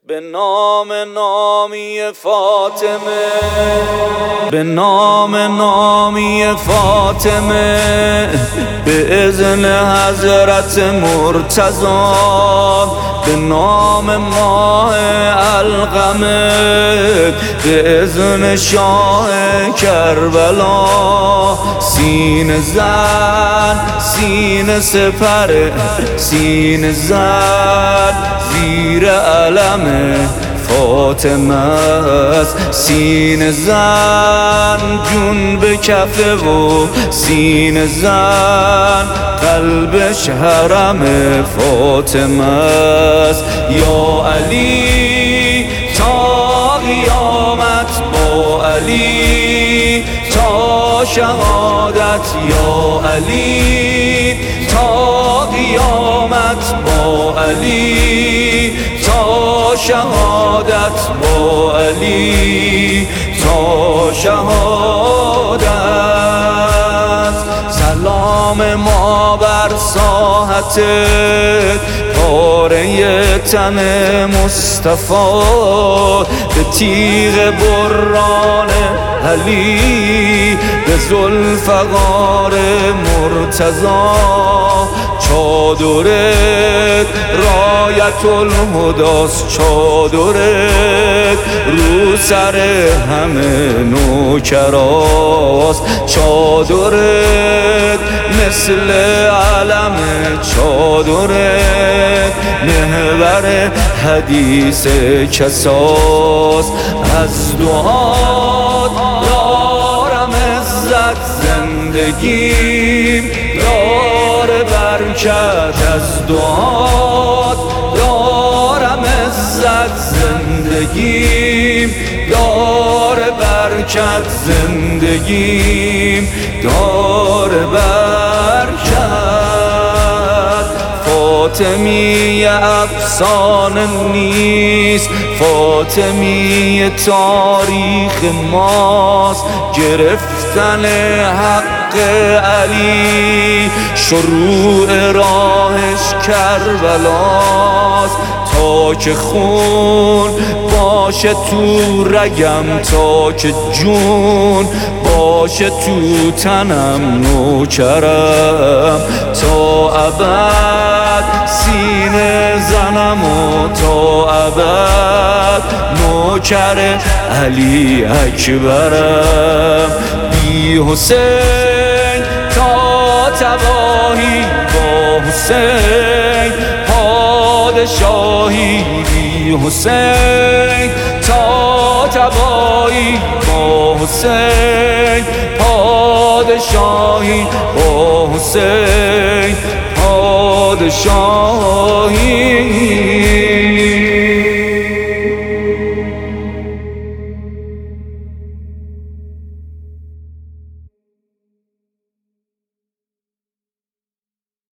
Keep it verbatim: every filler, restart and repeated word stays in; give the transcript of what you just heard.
به نام نامی فاطمه، به نام نامی فاطمه، به اذن حضرت مرتضی، به نام ماه القمه، به اذن شاه کربلا. سینه زن سینه سپر، سینه زن زیر علم فاطمه است. سینه زن جون به کفه و سینه زن قلبش حرم فاطمه است. یا علی تا قیامت با علی تا شهادت، یا علی تا قیامت با علی تا شهادت، با علی تا شهادت. سلام ما بر ساحتت، پاره تن مصطفی، به تیغ بران علی، به ذوالفقار مرتضی. چادرت رایت الهداست، چادرت رو سر همه نوکراست. چادرت مثل علم، چادرت محور حدیث کساست. از دعات دارم عزت، زندگیم داره برکت. از دعات دارم عزت، زندگیم داره برکت، زندگیم داره برکت. فاطمی افسانه نیست، فاطمی تاریخ ماست. گرفتن حق علی شروع راهش کربلاست. تا که خون باشه تو رگم، تا که جون باشه تو تنم نوکرم، تا ابد سینه زنم و تا ابد نوکر علی اکبرم. بی حسین تا تباهی، با حسین پادشاهی. بی حسین تا تباهی، با حسین پادشاهی، با حسین پادشاهی.